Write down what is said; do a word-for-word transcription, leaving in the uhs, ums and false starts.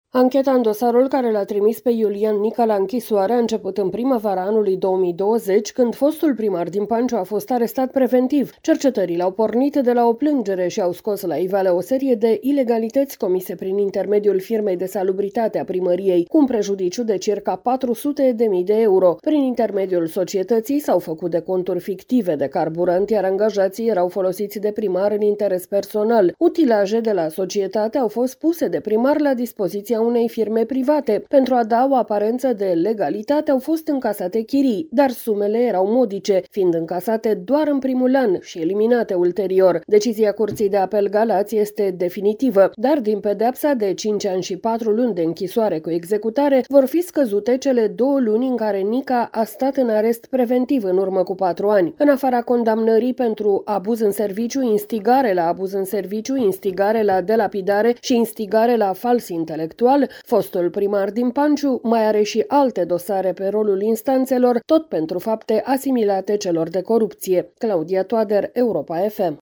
Ancheta în dosarul care l-a trimis pe Iulian Nica la închisoare a început în primăvara anului două mii douăzeci, când fostul primar din Panciu a fost arestat preventiv. Cercetările au pornit de la o plângere și au scos la iveală o serie de ilegalități comise prin intermediul firmei de salubritate a primăriei, cu un prejudiciu de circa patru sute de mii de euro. Prin intermediul societății s-au făcut deconturi fictive de carburant, iar angajații erau folosiți de primar în interes personal. Utilaje de la societate au fost puse de primar la dispoziția unei firme private. Pentru a da o aparență de legalitate au fost încasate chirii, dar sumele erau modice, fiind încasate doar în primul an și eliminate ulterior. Decizia Curții de Apel Galați este definitivă, dar din pedeapsa de cinci ani și patru luni de închisoare cu executare vor fi scăzute cele două luni în care Nica a stat în arest preventiv în urmă cu patru ani. În afara condamnării pentru abuz în serviciu, instigare la abuz în serviciu, instigare la delapidare și instigare la fals intelectual, fostul primar din Panciu mai are și alte dosare pe rolul instanțelor, tot pentru fapte asimilate celor de corupție. Claudia Toader, Europa F M.